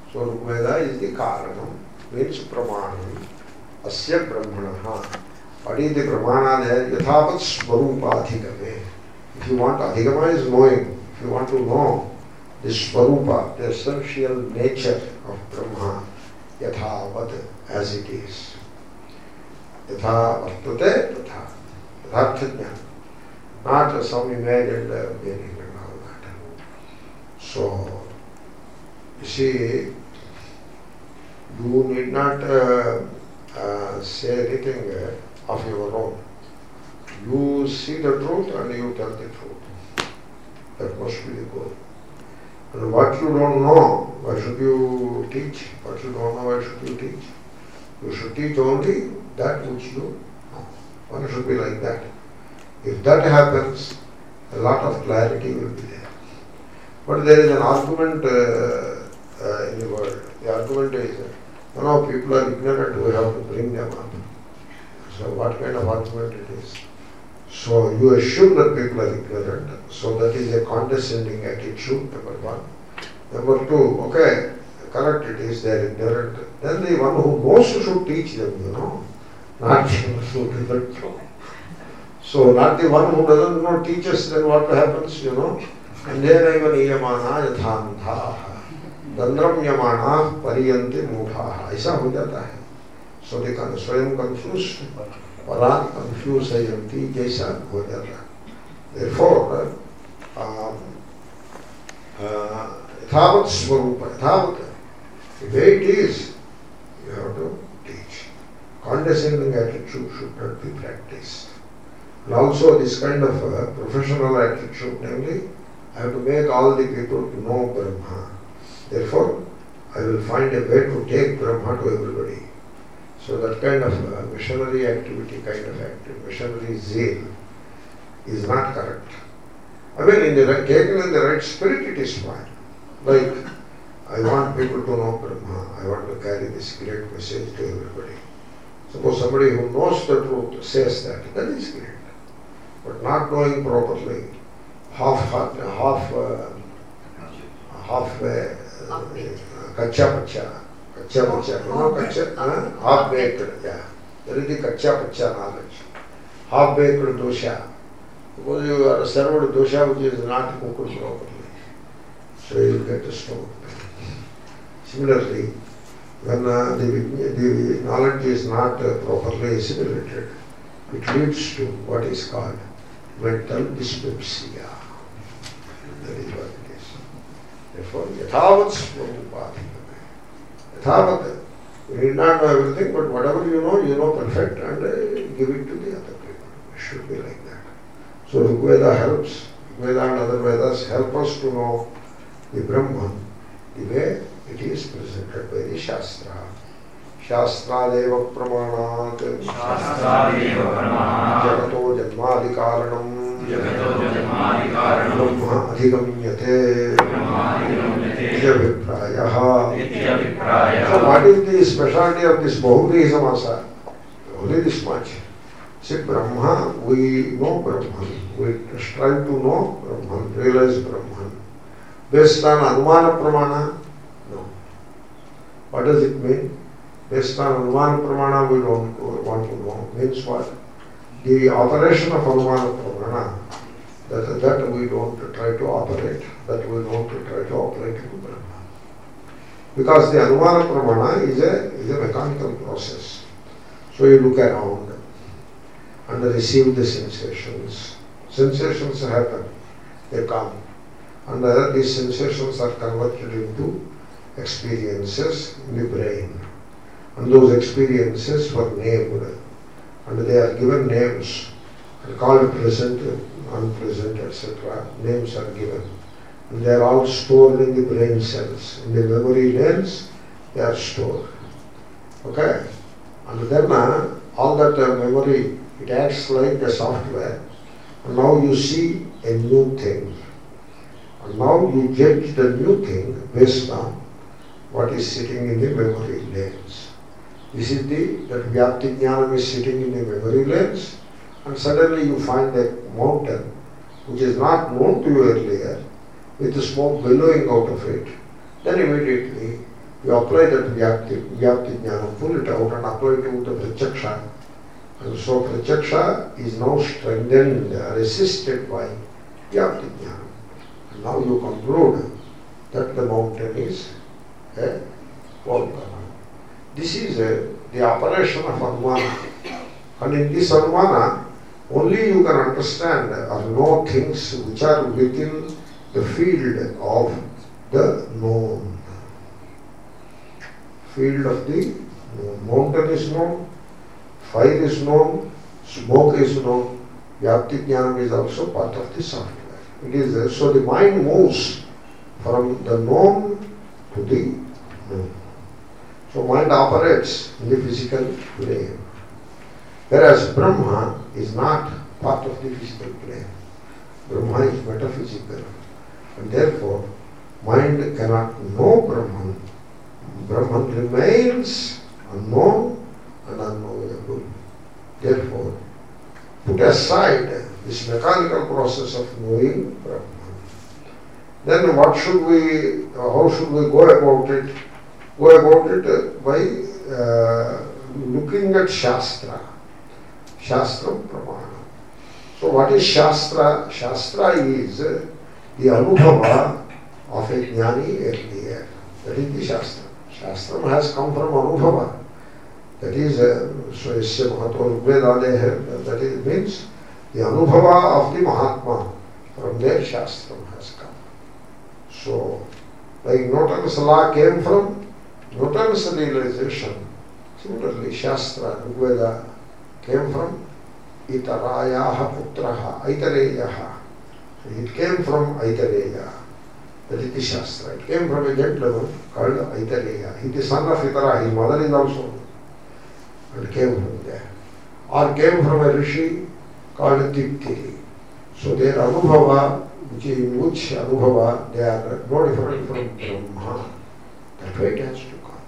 So Rigveda is the Karanam, means Pramanam, Asya Brahmanaha. What is the Pramana there? Yathavat Swarupa Adhigame. If you want, Adhigama is knowing. If you want to know the Swarupa, the essential nature of Brahma, Yathavat, as it is. Yatha Vartate, Tatha. Yathartha Jnana. Not some imagined uh, meaning and all that. So, you see, you need not uh, uh, say anything uh, of your own. You see the truth and you tell the truth. That must be the goal. And what you don't know, why should you teach? What you don't know, why should you teach? You should teach only that which you know. One should be like that. If that happens, a lot of clarity will be there. But there is an argument uh, uh, in the world. The argument is, you know, people are ignorant, we have to bring them up. So what kind of argument it is? So you assume that people are ignorant, so that is a condescending attitude, number one. Number two, okay, correct it is, they are ignorant. Then the one who knows should teach them, you know, not the one who doesn't know. So not the one who doesn't know teaches, then what happens, you know? Andenaiva niyamana yathandha dandram yamana pariyante mudha. Aisa ho jata hai. So they can swayam confused, paran confused hayanti, jaisa ho jata. Therefore, yathavat swarupa, yathavat, the way it is, you have to teach. Condescending attitude should not be practiced. And also this kind of uh, professional attitude, namely, I have to make all the people to know Brahma. Therefore, I will find a way to take Brahma to everybody. So that kind of uh, missionary activity, kind of activity, missionary zeal is not correct. I mean, in the right, taken in the right spirit, it is fine. Like, I want people to know Brahma. I want to carry this great message to everybody. Suppose somebody who knows the truth says that, that is great. But not knowing properly, half, half, half, uh, half, uh, kacha pacha, kacha pacha, you know kacha, uh, half baked, yeah. That is the kacha pacha knowledge. Half baked dosha. Suppose you are served dosha which is not cooked properly, so you will get a stomach pain. Similarly, when uh, the, the knowledge is not uh, properly assimilated, it leads to what is called mental dyspepsia. That is what it is. Therefore, yathavat swarupadhikame. Yathavat, you need not know everything, but whatever you know, you know perfect, and uh, give it to the other people. It should be like that. So Rigveda helps, Rigveda and other Vedas help us to know the Brahman the way it is presented by the Shastra. Shastradeva pramanat Shastradeva pramanat Jagato janmadikaranam Jagato janmadikaranam Brahma adhigamyate Brahma adhigamyate Ityaviprayaha. Ityaviprayaha. So what is the specialty of this Bahudhi Samasa? Only this much. See, Brahma, we know Brahman. We strive to know Brahman, realize Brahman. Based on Anumana Pramana? No. What does it mean? Based on Anumana Pramana, we don't want to know. Means what? The operation of Anumana Pramana, that, that we don't try to operate, that we don't try to operate in Brahma. Because the Anumana Pramana is a, is a mechanical process. So you look around and receive the sensations. Sensations happen, they come. And uh, these sensations are converted into experiences in the brain. And those experiences were named. And they are given names and called present, unpleasant, et cetera. Names are given. And they are all stored in the brain cells. In the memory lanes, they are stored. Okay? And then uh, all that uh, memory, it acts like a software. And now you see a new thing. And now you judge the new thing based on what is sitting in the memory lens. This is the, that Vyapti Jnanam is sitting in the memory lens, and suddenly you find a mountain which is not known to you earlier, with the smoke billowing out of it. Then immediately You apply that vyapti, vyapti jnana, pull it out and apply it to the pratyaksha. And so pratyaksha is now strengthened, resisted by vyapti jnana. And now you conclude that the mountain is a volcano. This is a, the operation of Anumana. And in this Anumana, only you can understand or know things which are within the field of the known. Field of the known. Mountain is known, fire is known, smoke is known, Vyapti Jnanam is also part of the software. It is there. So the mind moves from the known to the known. So mind operates in the physical plane. Whereas Brahma is not part of the physical plane. Brahma is metaphysical. And therefore, mind cannot know Brahman. Brahman remains unknown and unknowable. Therefore, put aside this mechanical process of knowing Brahman. Then what should we, how should we go about it? Go about it by uh, looking at Shastra. Shastra Pramana. So what is Shastra? Shastra is the Anubhava of a Jnani earlier. That is the Shastra. Shastra has come from Anubhava. That is, Swayasya Mahato Vedadeha, that is, means the Anubhava of the Mahatma. From there Shastra has come. So, like Newton's law came from Newton's realization. Similarly, Shastra, Veda, came from Itarayaha Putraha, Aitareyaha. It came from Aitareya. That is the Shastra. It came from a gentleman called Aitareya. He is the son of Itara. His mother is also. And came from there. Or came from a rishi called Tiptiri. So their Anubhava, which is in which Anubhava, they are no different from Brahma. That way it has to come.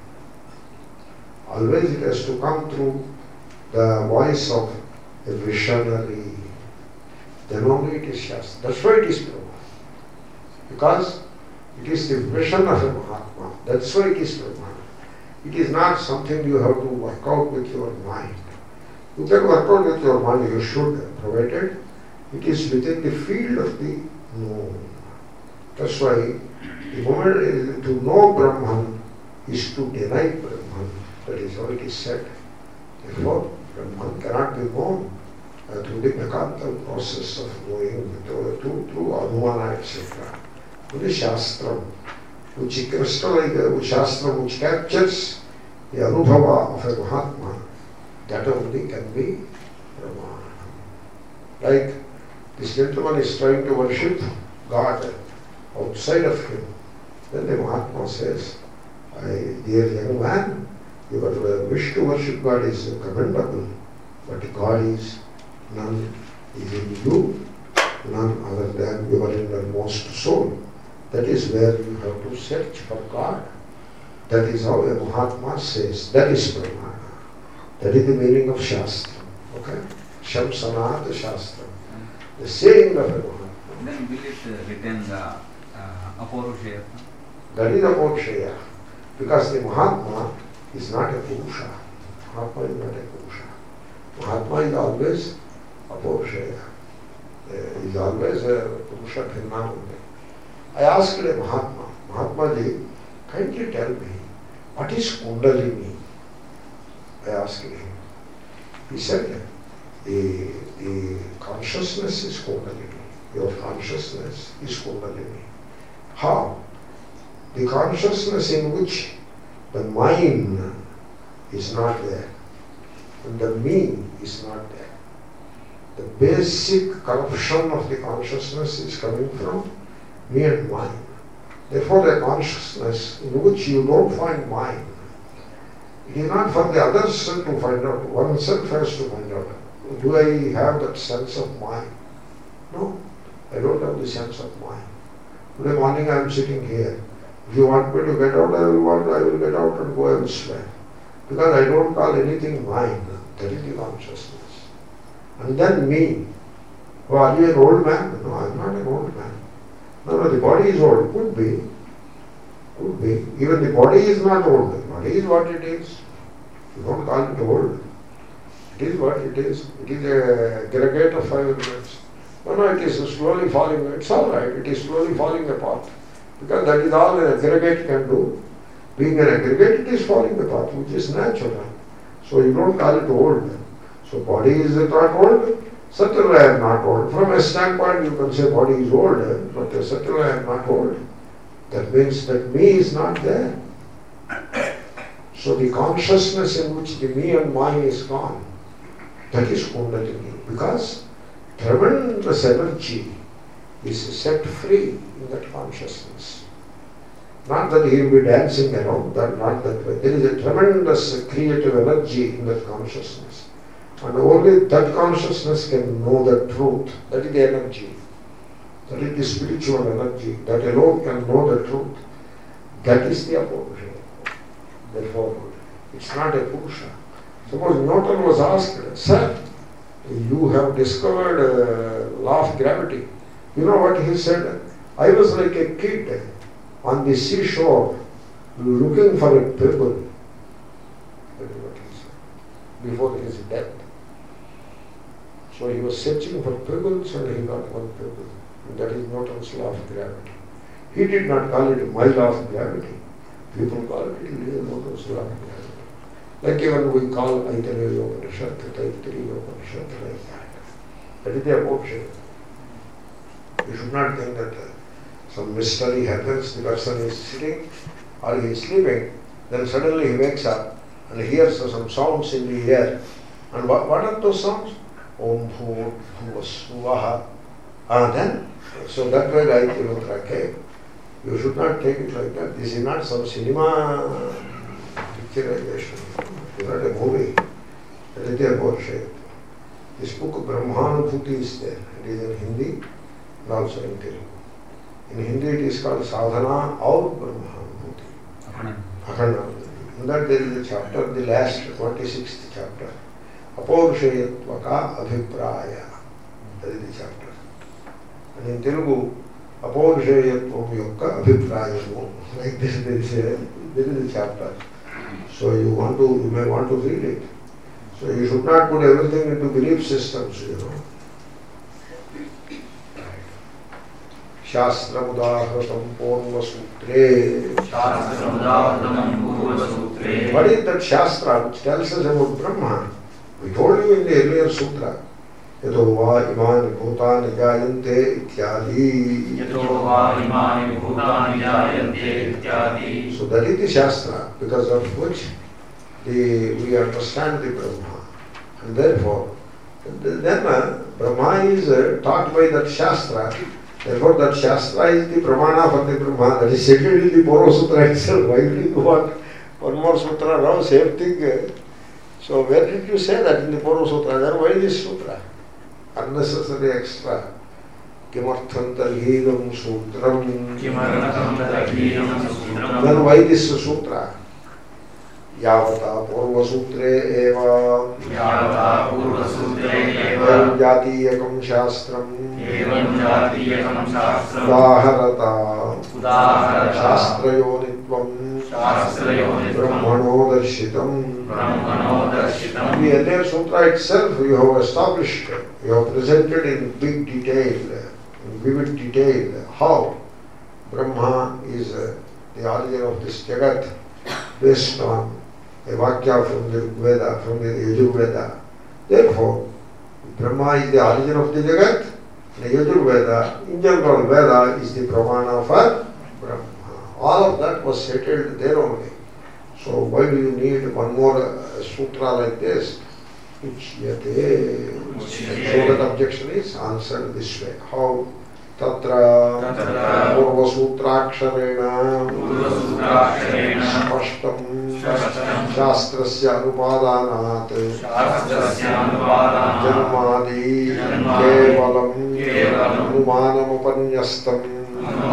Always it has to come through the voice of a visionary. Then only it is Shastra. That's why it is Brahma. Because it is the vision of a Mahatma. That's why it is Brahma. It is not something you have to work out with your mind. You can work out with your mind, you should, provided it is within the field of the known. That's why the moment to know Brahman is to deny Brahman. That is how it is said. Therefore, Brahman cannot be known uh, through the mechanical process of knowing, through, through, through Anumana, et cetera. Through the Shastra, which crystallizes, which Shastra which captures the Anubhava of a Mahatma, that only can be Brahman. Like this gentleman is trying to worship God outside of him. Then the Mahatma says, I, dear young man, your wish to worship God is commendable, but God is none is in you, none other than your innermost soul. That is where you have to search for God. That is how a Mahatma says. That is Brahmana. That is the meaning of Shastra. Okay? Shamsanat Shastra. The saying of a Mahatma. Then will it retain the uh, Apaurushaya? That is Apaurushaya. Because the Mahatma is not a Purusha. Mahatma is not a Purusha. Mahatma is always Apaurushaya. Uh, is always a Purusha Bhinna. I asked a Mahatma, Mahatma ji, kindly tell me, what is Kundalini? I asked him. He said, the, the consciousness is Kundalini. Your consciousness is Kundalini. How? The consciousness in which the mind is not there, and the me is not there. The basic corruption of the consciousness is coming from me and mind. Therefore, the consciousness in which you don't find mind, it is not for the others to find out. Oneself has to find out. Do I have that sense of mind? No, I don't have the sense of mind. Today morning I am sitting here. If you want me to get out, I will want, I will get out and go elsewhere. Because I don't call anything mind. That is the consciousness. And then me. Oh, are you an old man? No, I am not an old man. No, no, the body is old. Could be. Could be. Even the body is not old. The body is what it is. You don't call it old. It is what it is. It is a aggregate of five elements. No, no, it is slowly falling. It's all right. It is slowly falling apart. Because that is all an aggregate can do. Being an aggregate, it is falling apart, which is natural. So you don't call it old. So body is not old. Certainly I am not old. From a standpoint, you can say body is old, but certainly I am not old. That means that me is not there. So the consciousness in which the me and mine is gone, that is Kundalini. Because tremendous energy is set free in that consciousness. Not that he will be dancing around, that not that way. There is a tremendous creative energy in that consciousness. And only that consciousness can know the truth. That is the energy. That is the spiritual energy. That alone can know the truth. That is the Apurusha. Therefore, it's not a Purusha. Suppose Newton was asked, sir, you have discovered uh, law of gravity. You know what he said? I was like a kid on the seashore looking for a pebble. That is what he said. Before his death. So he was searching for pebbles and he got one pebble. And that is Newton's law of gravity. He did not call it my law of gravity. People call it Newton's law of gravity. Like even we call Aitareya Upanishad, Taittiriya Upanishad, like that. That is the Apurusha. You should not think that uh, some mystery happens, the person is sitting or he is sleeping, then suddenly he wakes up and hears some sounds in the air. And what, what are those sounds? Om Bhur Bhuva Swaha. And then, so that way Gayatri Mantra came. You should not take it like that. This is not some cinema picturization. It is not a movie. That is the Apurusha. This book Brahmanubhuti is there. It is in Hindi and also in Telugu. In Hindi it is called Sadhana or Brahmanubhuti. Akhanda. In that there is a chapter, the last twenty-sixth chapter. Apaurushayatva Abhipraya. That is the chapter. And in Telugu, Apaurushayatvam Yokka Abhiprayamu. Like this there is a, there is a chapter. So you want to, you may want to read it. So you should not put everything into belief systems, you know. Shastram Udahratam Purva Sutre. Shastram Purva Sutre. What is that Shastra which tells us about Brahma? We told you in the earlier sutra. Yato va imani bhutani jayante ityadi. Yato va imani bhutani jayante ityadi. So that is the Shastra, because of which the, we understand the Brahma. And therefore, then uh, Brahma is uh, taught by that Shastra. Therefore, that Shastra is the Pramana for the Brahma. That is settled in the Purva Sutra itself. Why did you want one more Sutra now? Same thing. So, where did you say that in the Purva Sutra? Then why this Sutra? Unnecessary extra. Kimartham tarhidam sutram. Kimartham tarhidam sutram. Then why this Sutra? Yavata Purva Sutre eva. Yavata Purva Sutre eva. Evam Jatiyakam Shastram. Evam Jatiyakam Shastram. Udaharata. Udaharata. Shastrayonitvam. Shastrayonitvam. Brahmano darshitam. Brahmano darshitam. In the earlier sutra itself, you have established, you have presented in big detail, in vivid detail, how Brahma is uh, the origin of this Jagat, based on a Vakya from the Veda, from the Yajurveda. Therefore, Brahma is the origin of the Jagat, the Yajurveda, in general Veda, is the Pramana for Brahma. All of that was settled there only. So why do you need one more uh, sutra like this? Uchyate. So that objection is answered this way. How? Tatra Purva Sutraksharena Spashtam Shastrasya Anupadanat Janmadi Kevalam Anumanam Upanyastam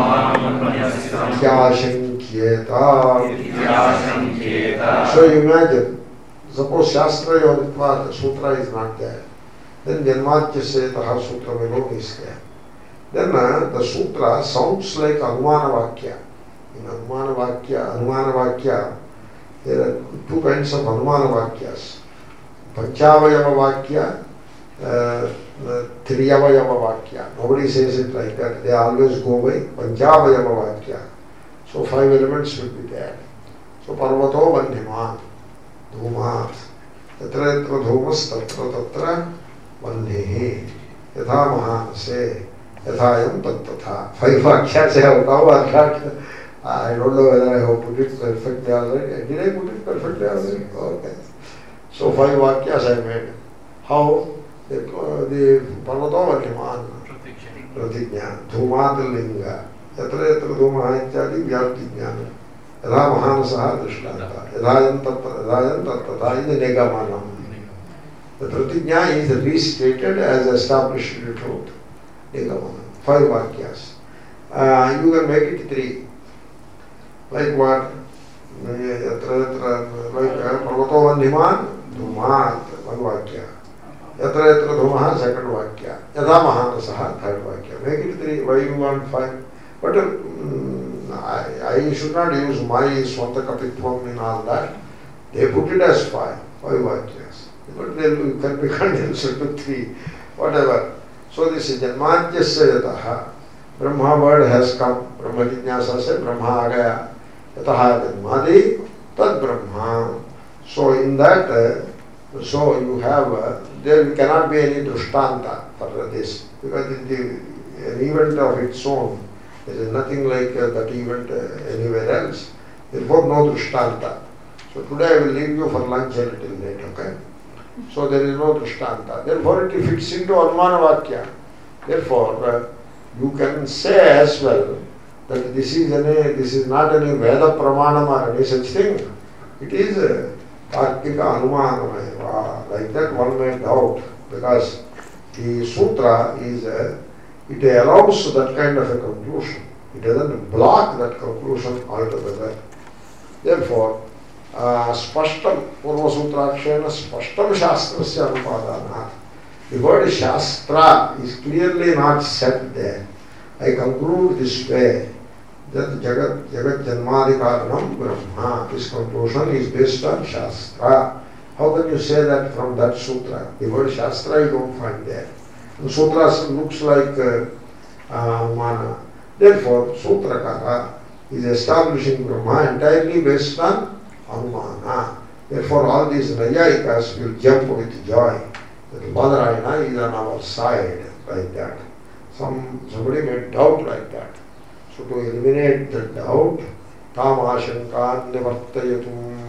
Tyashankyeta. So you imagine, suppose Shastra Yonitva, the sutra is not there. Then Janmadhyasetaha sutra alone is there. Then uh, the sutra sounds like Anumana Vakya. In Anumana Vakya, Anumana Vakya, there are two kinds of Anumana Vakyas. Panchavayama Vakya, uh, Triyavayama Vakya. Nobody says it like that. They always go by Panchavayama Vakya. So five elements will be there. So Parvato Vandhiman, Dhumat, Tatra Tatra Dhumas, Tatra Tatra Vandhihi, Yatha Mahanase, Yathayam Tattatha. Five Vakyas I have now. I don't know whether I have put it perfectly already. Did I put it perfectly already? Okay. So five Vakyas I made. How? The, uh, the Parvato Vandhiman, Pratigya, Dhumat Linga. यत्र यत्र धूमः इत्यादि व्याप्तिज्ञान यथा महानसः दृष्टान्तः यथायं तत्र यथायं तत्तथा इति निगमनम्. The pratigya is restated as established truth. Nigamanam. Five vakyas. Uh, you can make it three. Like what? Yatra yatra like Parvato Vandhiman Dhumat, one vakya. Yatra yatra dhumah, second vakya. Yatha mahanasah, third vakya. Make it three. Why you want five? But um, I, I should not use my Swanta Kapitvam in all that. They put it as five, five vakyas. But they can be condensed to three, whatever. So this is Janmadhyasya Yataha. Brahma word has come. Brahma Jignasa se Brahma agaya. Yataha Janmadi Tad Brahma. So in that, uh, so you have, uh, there cannot be any drishtanta for this. Because in the, an event of its own, there is nothing like uh, that event uh, anywhere else. Therefore, no drishtanta. So today I will leave you for lunch a little late, okay? So there is no drishtanta. Therefore, it fits into Anumana Vakya. Therefore, uh, you can say as well that this is any, this is not any Veda Pramanam or any such thing. It is a Tarkika Anumanam. Like that one may doubt, because the Sutra is a, it allows that kind of a conclusion. It doesn't block that conclusion altogether. Therefore, uh, Spashtam, Purva Sutrakshena, Spashtam Shastrasya Anupadana. The word Shastra is clearly not said there. I conclude this way, that Jagat, Jagat Janmadi Karanam Brahma. This conclusion is based on Shastra. How can you say that from that Sutra? The word Shastra you don't find there. The Sutra looks like uh, uh, Mana. Therefore, Sutrakara is establishing Brahma entirely based on Anumana. Therefore, all these Nayayikas will jump with joy that Badarayana is on our side, like that. Some somebody may doubt like that. So to eliminate the doubt, Tam Ashankan Nivartayatum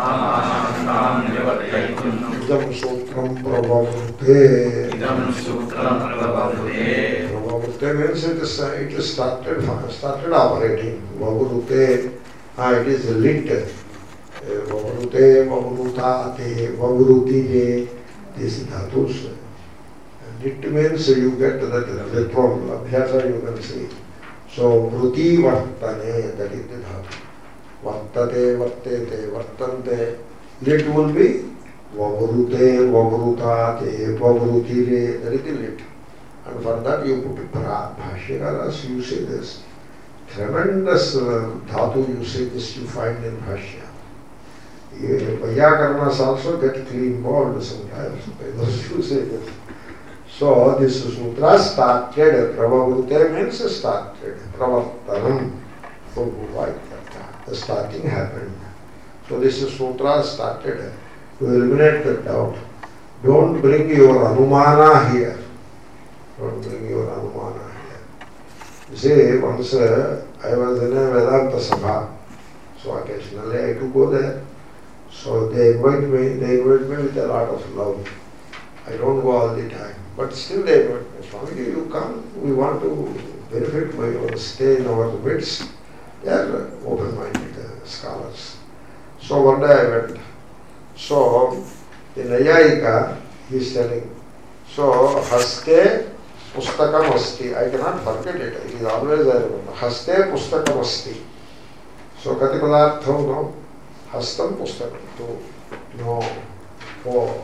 Idam Sutram Prabhavute. Idam Sutram Prabhavute. Prabhavute means it is, it is started, started operating. Vavurute, ah, it is lit. Vavurute, Vavurutate, Vavurutije, these dhatus. Lit means you get that, that problem. Abhyasa you can see. So, Vruti Vartane, that is the dhatu. Vartate, Vartete, Vartante. Lit will be Vavrute, Vavrutate, Vavrutire, that is the lit. And for that you put pra. Bhashyakaras, you say this. Tremendous uh, dhatu usages you find in Bhashya. Vyakarnas also get involved sometimes by those usages. So this sutra started, Pravavrute means started, Pravartanam, the starting happened. So this sutra started to eliminate the doubt. Don't bring your Anumana here. Don't bring your Anumana here. You see, once uh, I was in a Vedanta Sabha, so occasionally I had to go there. So they invite me, they invite me with a lot of love. I don't go all the time. But still they invite me. Swamiji, you come, we want to benefit by your stay in our midst. They are open-minded uh, scholars. So one day I went. So the Nayayika, he is telling, so Haste Pustakam Asti. I cannot forget it. It is always I remember. Haste Pustakam Asti. So Kati Padartha, no. Hastam Pustakam. Two. No. Four.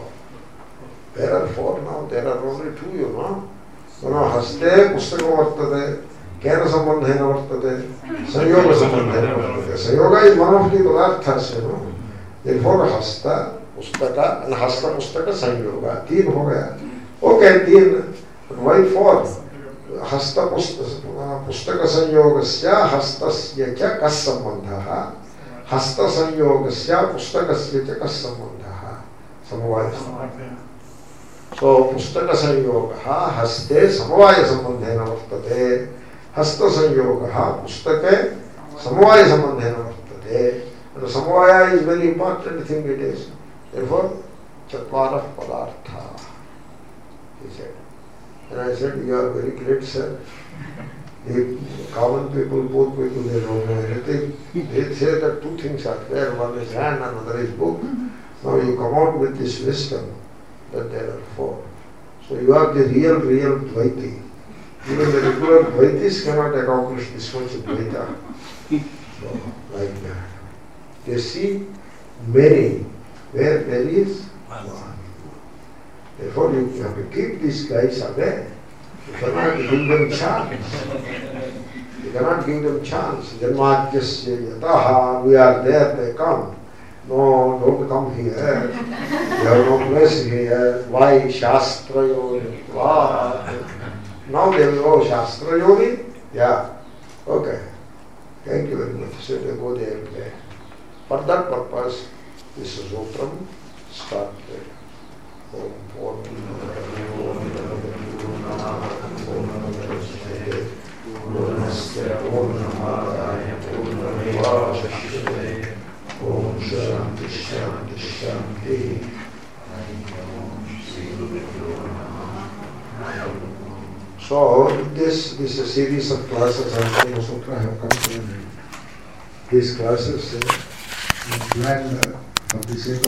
There are four now. There are only two, you know. No, no. Haste Pustakam Vartate. केन सम्बन्धेन वर्तते संयोगसम्बन्धेन वर्तते संयोग is one of the पदार्थास no therefore हस्त पुस्तक and हस्त पुस्तक संयोग तीन हो गया ओके तीन why four हस्त पुस्तक संयोगस्य हस्तस्य च कः सम्बन्धः हस्त संयोगस्य पुस्तकस्य च कः सम्बन्धः समवायः सो पुस्तक संयोगः हस्ते समवाय सम्बन्धेन वर्तते हस्त संयोगः पुस्तके समवाय सम्बन्धेन वर्तते and समवाय is very important thing it is therefore चत्वारः पदार्थाः he said and I said you are very great sir the common people both people they don't know anything they say that two things are there one is hand another is book now you come out with this wisdom that there are four so you are the real real Dvaiti even the regular Dvaitis cannot accomplish this much Dvaita so like that they see many where there is one. Therefore you have to keep these guys away. You cannot give them chance. You cannot give them chance. Janmadhyasya yataha, we are there, they come. No, don't come here. You have no place here. Why Shastra Yoni? Now they will go Shastra Yoni? Yeah. Okay. Thank you very much. So they go there and there. For that purpose, this is Sutram started. Om Om Shanti Shanti Shanti. So this this is a series of classes on Kama Sutra have come to an end. These classes uh, planned uh, for the sake of